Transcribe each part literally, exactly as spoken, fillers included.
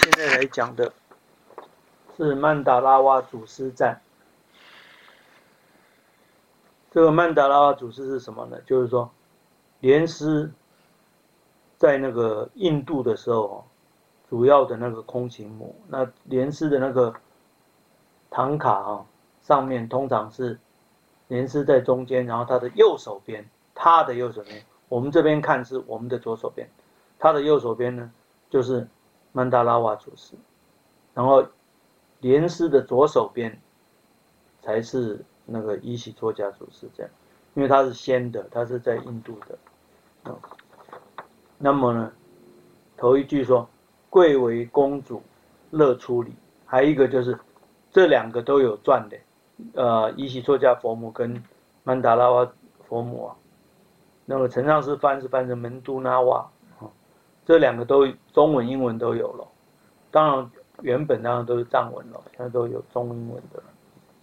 现在来讲的是曼达拉瓦祖师赞。这个曼达拉瓦祖师是什么呢？就是说，莲师在那个印度的时候，主要的那个空行母，那莲师的那个唐卡啊，上面通常是莲师在中间，然后他的右手边，他的右手边，我们这边看是我们的左手边，他的右手边呢就是曼达拉瓦祖师，然后莲师的左手边才是那个伊喜作家祖师这样，因为他是先的，他是在印度的。嗯、那么呢，头一句说贵为公主，乐出离，还有一个就是这两个都有传的，呃，伊喜作家佛母跟曼达拉瓦佛母啊，那个陈上师翻是翻成门都那瓦，哦，这两个都中文、英文都有了，当然原本当然都是藏文了，现在都有中英文的了。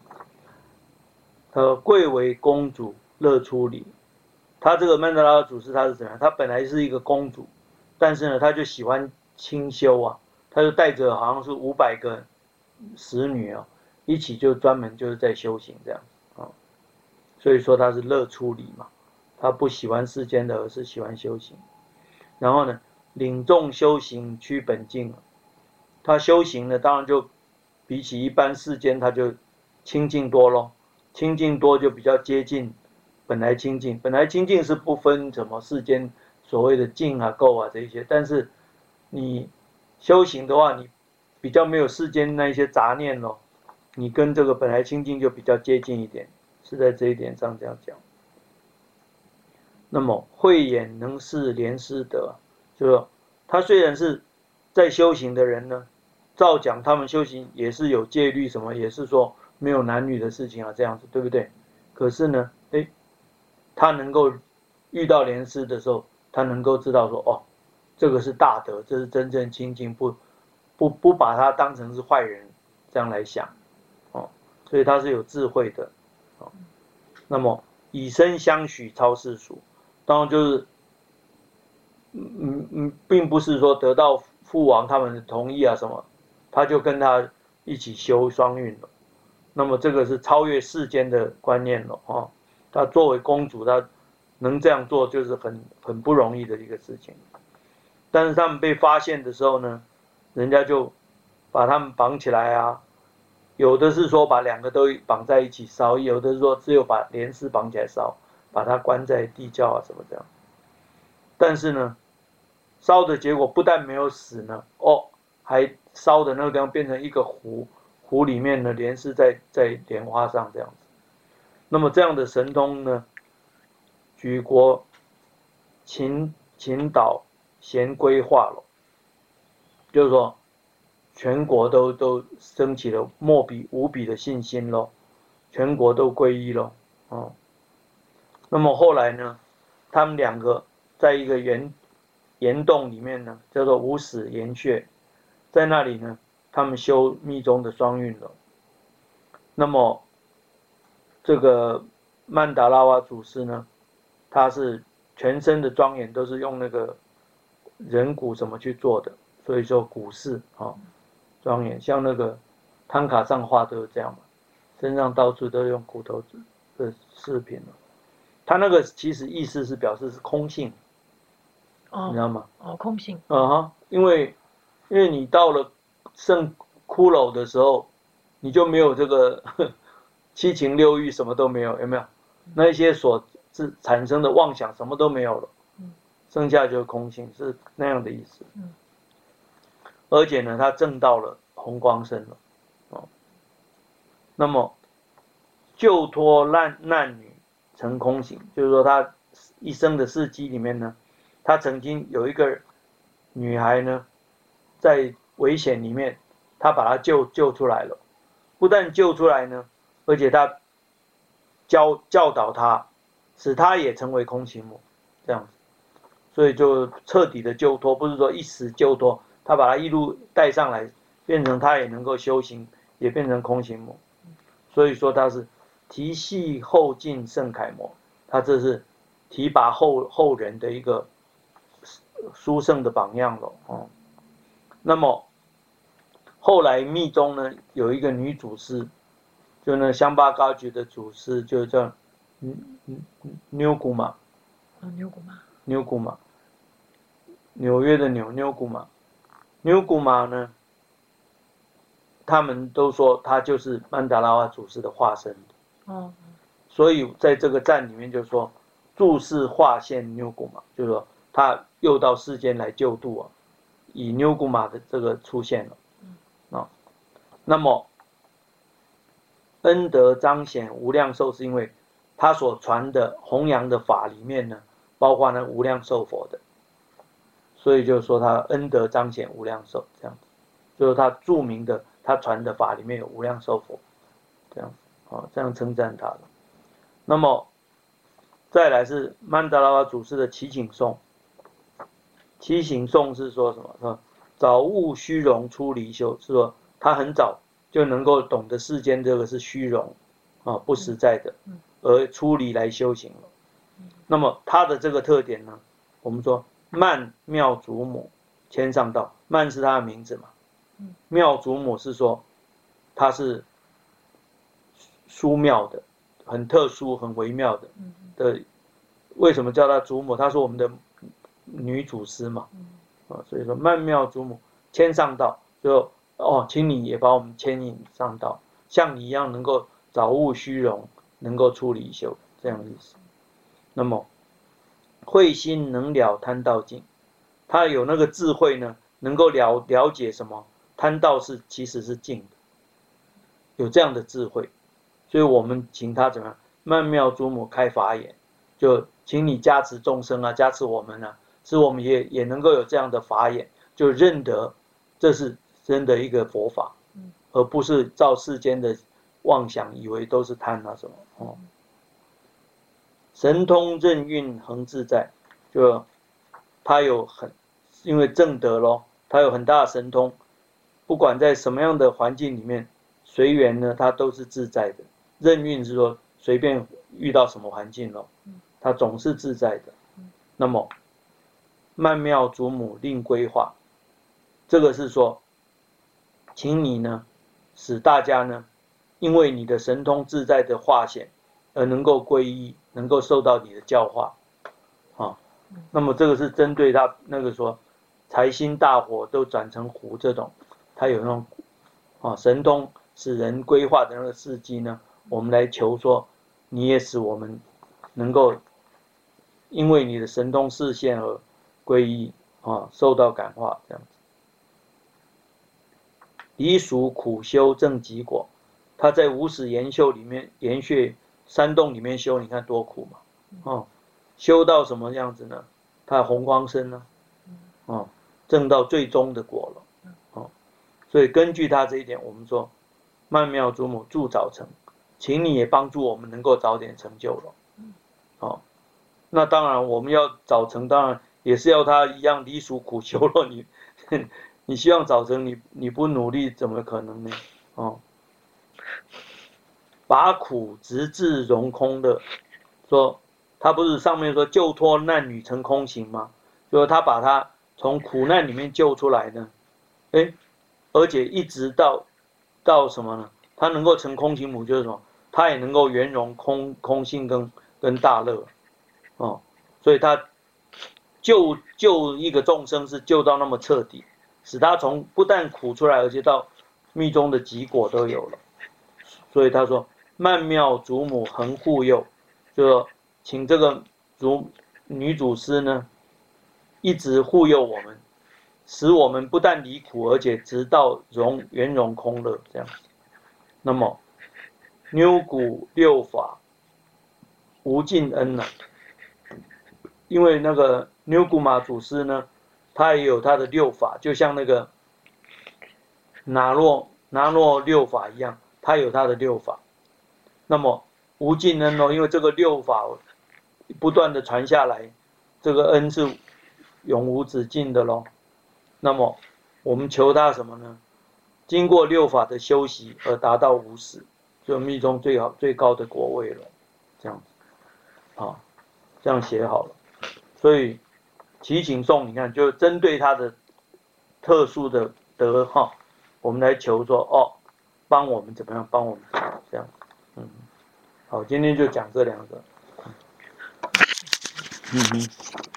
呃，贵为公主，乐出离。他这个曼达拉瓦祖师他是怎样？他本来是一个公主，但是呢，他就喜欢清修啊，他就带着好像是五百个使女啊，一起就专门就是在修行这样啊，所以说他是乐出离嘛，他不喜欢世间的，而是喜欢修行。然后呢，领众修行趋本净，他修行呢，当然就比起一般世间他就清净多咯，清净多就比较接近本来清净，本来清净是不分什么世间所谓的净啊、垢啊这一些，但是你修行的话，你比较没有世间那一些杂念咯，你跟这个本来清净就比较接近一点，是在这一点上这样讲。那么慧眼能视莲师德，就是说他虽然是在修行的人呢，照讲他们修行也是有戒律什么，也是说没有男女的事情啊，这样子对不对？可是呢，哎，他能够遇到莲师的时候，他能够知道说，哦，这个是大德，这是真正清净，不不不把他当成是坏人这样来想，哦，所以他是有智慧的，哦，那么以身相许超世俗，当然就是，嗯嗯，并不是说得到父王他们的同意啊什么，他就跟他一起修双运了。那么这个是超越世间的观念了啊，哦！她作为公主，她能这样做就是很很不容易的一个事情。但是他们被发现的时候呢，人家就把他们绑起来啊，有的是说把两个都绑在一起烧，有的是说只有把莲师绑起来烧，把它关在地窖啊什么这样。但是呢，烧的结果不但没有死呢，哦，还烧的那个地方变成一个湖，湖里面呢莲师在在莲花上这样子。那么这样的神通呢，举国秦秦岛咸归化了，就是说全国都都升起了莫比无比的信心咯，全国都皈依咯，哦。那么后来呢，他们两个在一个岩岩洞里面呢，叫做无始岩穴，在那里呢，他们修密宗的双运了。那么这个曼达拉瓦祖师呢，他是全身的庄严都是用那个人骨怎么去做的，所以说骨饰啊庄严，像那个汤卡上画都是这样嘛，身上到处都用骨头的饰品了。他那个其实意思是表示是空性， 哦， 你知道吗？ 哦，空性。 嗯哼，因为因为你到了圣骷髅的时候，你就没有这个七情六欲，什么都没有，有没有？那些所自产生的妄想什么都没有了，剩下就是空性，是那样的意思。而且呢，他证到了红光身了，哦，那么救脱难难女成空行，就是说他一生的事迹里面呢，他曾经有一个女孩呢，在危险里面，他把她救救出来了，不但救出来呢，而且他教教导她，使她也成为空行母，这样子，所以就彻底的救脱，不是说一时救脱，他把她一路带上来，变成她也能够修行，也变成空行母，所以说他是提系后进圣楷模，他这是提拔后后人的一个殊胜的榜样了哦。那么后来密宗呢有一个女祖师，就那香巴嘎觉的祖师，就叫嗯嗯纽古玛， 哦，牛骨嘛， 纽古玛，纽约的纽纽古玛，纽古玛呢，他们都说他就是曼达拉瓦祖师的化身， 哦， 所以在这个站里面就说注释化现纽古玛，就是说他又到世间来救度啊，以纽古玛的这个出现了啊。那么恩德彰显无量寿，是因为他所传的弘扬的法里面呢，包括呢无量寿佛的，所以就是说他恩德彰显无量寿这样子，就是他著名的他传的法里面有无量寿佛这样子啊，这样称赞他的。那么再来是曼达拉瓦祖师的祈请颂，祈请颂是说什么？说早悟虚荣出离修，是说他很早就能够懂得世间这个是虚荣啊，不实在的，而出离来修行了。那么他的这个特点呢，我们说曼妙祖母谦上道，曼是他的名字嘛，妙祖母是说他是殊妙的，很特殊、很微妙的的。为什么叫他祖母？她是我们的女祖师嘛，啊，所以说曼妙祖母谦上道，就哦，请你也把我们牵引上道，像你一样能够早悟虚荣，能够出离修，这样的意思。那么慧心能了贪道境，他有那个智慧呢，能够了了解什么贪道是其实是净的，有这样的智慧，所以我们请他怎么样？曼妙祖母开法眼，就请你加持众生啊，加持我们啊，使我们也也能够有这样的法眼，就认得这是真的一个佛法，而不是照世间的妄想，以为都是贪啊什么哦。神通任运恒自在，就他有很因为正德咯，他有很大的神通，不管在什么样的环境里面，随缘呢，他都是自在的。任运是说随便遇到什么环境咯，他总是自在的。那么曼妙祖母令规划，这个是说，请你呢，使大家呢，因为你的神通自在的化显，而能够皈依，能够受到你的教化，啊，那么这个是针对他那个说财星大火都转成湖这种，他有那种啊神通使人规划的那个事迹呢，我们来求说，你也使我们能够因为你的神通示现而皈依啊，受到感化这样子。离俗苦修正极果，他在无始延修里面，延续山洞里面修，你看多苦嘛，哦，修到什么样子呢？他红光身呢，哦，证到最终的果了，哦，所以根据他这一点，我们说曼妙祖母助早成，请你也帮助我们能够早点成就了，哦，那当然我们要早成，当然也是要他一样离俗苦修了，你。你希望早成，你你不努力怎么可能呢？哦，把苦直至融空乐，说他不是上面说救脱难女成空行吗？就是他把他从苦难里面救出来呢，哎，而且一直到到什么呢？他能够成空行母就是什么？他也能够圆融空空性跟跟大乐，哦，所以他救救一个众生是救到那么彻底。使他从不但苦出来，而且到密宗的极果都有了。所以他说：“曼妙祖母恒护佑，就说请这个祖女祖师呢，一直护佑我们，使我们不但离苦，而且直到融圆融空乐这样子。那么牛骨六法无尽恩呢、啊？因为那个牛骨马祖师呢。”他也有他的六法，就像那个拿诺拿诺六法一样，他有他的六法。那么无尽恩哦，因为这个六法不断的传下来，这个恩是永无止境的咯。那么我们求他什么呢？经过六法的修习而达到无始，就密宗最好最高的果位了。这样子，啊，这样写好了。所以。祈请颂，你看，就针对他的特殊的德哈， 我们来求说哦，帮我们怎么样，帮我们这样，嗯，好，今天就讲这两个，嗯哼。